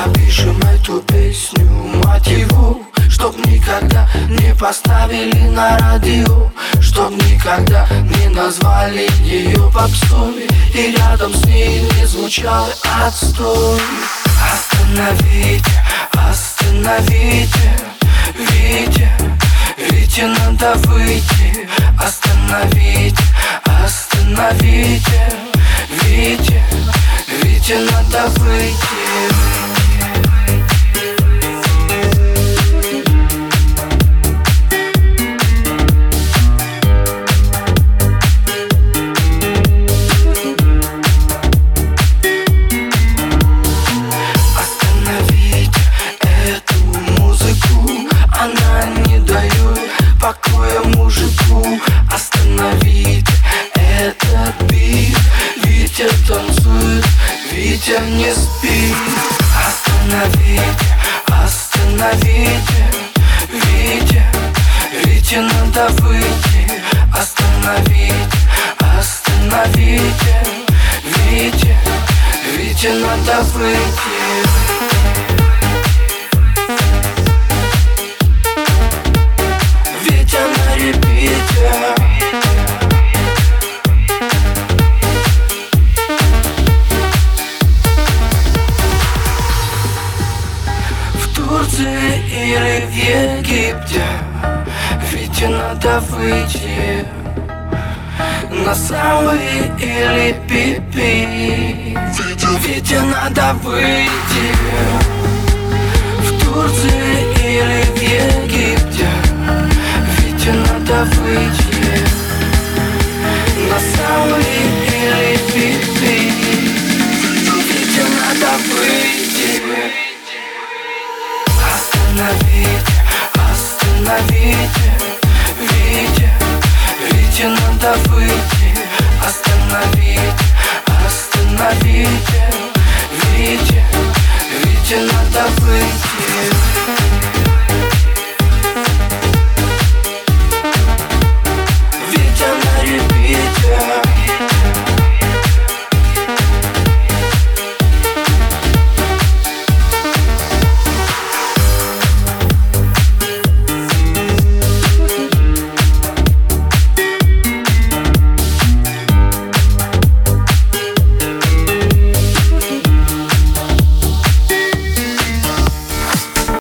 Запишем эту песню, мотиву, чтоб никогда не поставили на радио, чтоб никогда не назвали ее попсой, и рядом с ней не звучал отстой. Остановите, остановите, Вите, Вите, надо выйти. Остановите, остановите, Вите, Вите, надо выйти. Она не дает покоя мужику. Остановите этот бит. Витя танцует, Витя не спит. Остановите, остановите, Витя, Вите, надо выйти. Остановите, остановите, Витя, Вите, надо выйти. В Турции или в Египте Вите надо выйти. На самые или пипи Вите надо выйти. В Турции или в Египте Вите надо выйти. На самые или пипи Вите надо выйти. Остановите, остановите, Вите, Вите, надо выйти. Остановите, остановите, Вите, Вите, надо выйти.